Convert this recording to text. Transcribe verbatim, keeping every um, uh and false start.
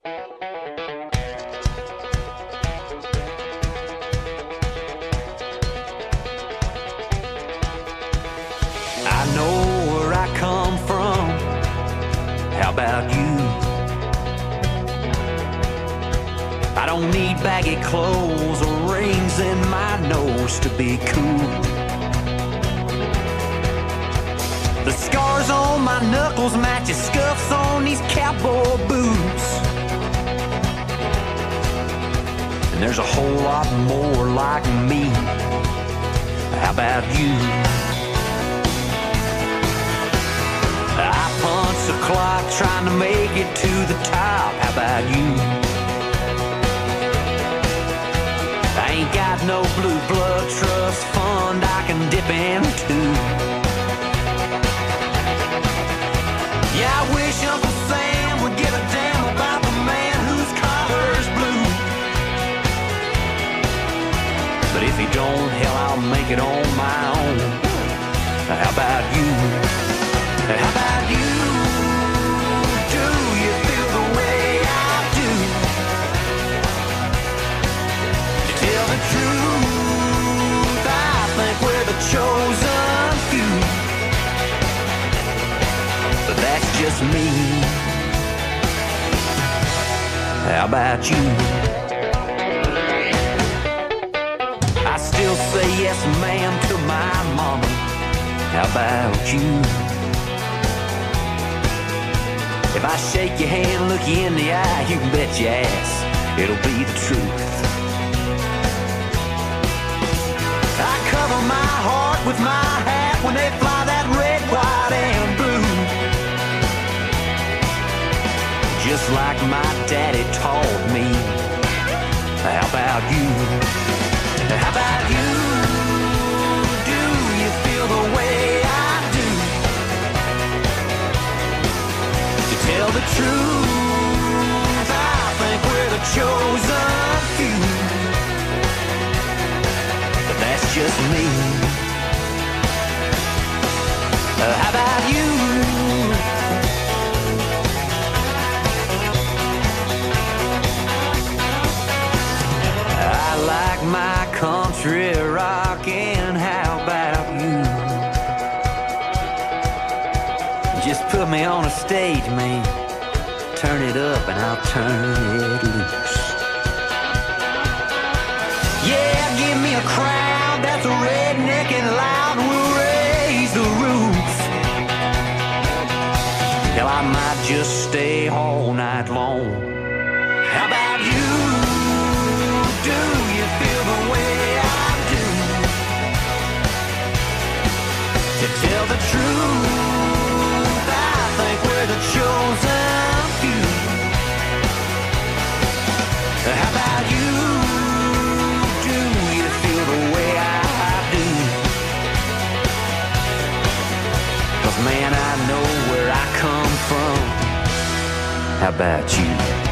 I know where I come from. How about you? I don't need baggy clothes or rings in my nose to be cool. The scars on my knuckles match the scuffs on these cowboy boots. And there's a whole lot more like me. How about you? I punch the clock trying to make it to the top. How about you? I ain't got no blue blood trust fund I can dip into. Yeah, I wish Uncle Sam would give a damn about the man whose collar's blue. But if he don't, hell, I'll make it on my own. How about you? How about you? Do you feel the way I do? To tell the truth, I think we're the chosen few. But that's just me. How about you? I still say yes, ma'am, to my mama. How about you? If I shake your hand, look you in the eye, you can bet your ass it'll be the truth. I cover my heart with my hat when they fly that red, white, and blue. Just like my daddy taught me. How about you? How about you? Do you feel the way I do? To tell the truth, I think we're the chosen few. But that's just me. Uh, how about you? I like my country rockin', how about you? Just put me on a stage, man. Turn it up and I'll turn it loose. Yeah, give me a crowd that's redneck and loud, and we'll raise the roof. Hell, I might just stay all night long. How about you? Do you feel the way I do? To tell the truth, I think we're the chosen few. How about you? Do you feel the way I do? 'Cause man, I know where I come from. How about you?